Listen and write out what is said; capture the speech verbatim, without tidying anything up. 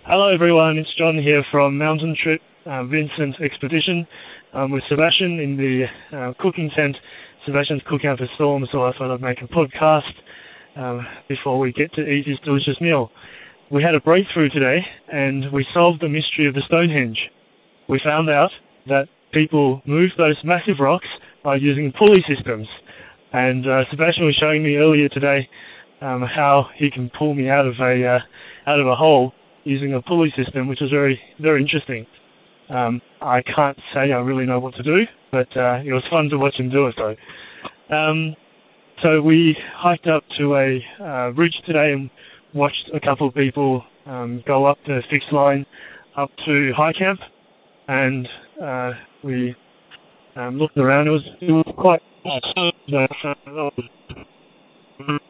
Hello everyone, it's John here from Mountain Trip uh, Vincent Expedition. I'm with Sebastian in the uh, cooking tent. Sebastian's cooking up a storm, so I thought I'd make a podcast um, before we get to eat his delicious meal. We had a breakthrough today, and we solved the mystery of the Stonehenge. We found out that people move those massive rocks by using pulley systems. And uh, Sebastian was showing me earlier today um, how he can pull me out of a uh, out of a hole using a pulley system, which is very, very interesting. Um, I can't say I really know what to do, but uh, it was fun to watch him do it, though. Um, so we hiked up to a uh, ridge today and watched a couple of people um, go up the fixed line up to High Camp, and uh, we um, looked around. It was, it was quite nice.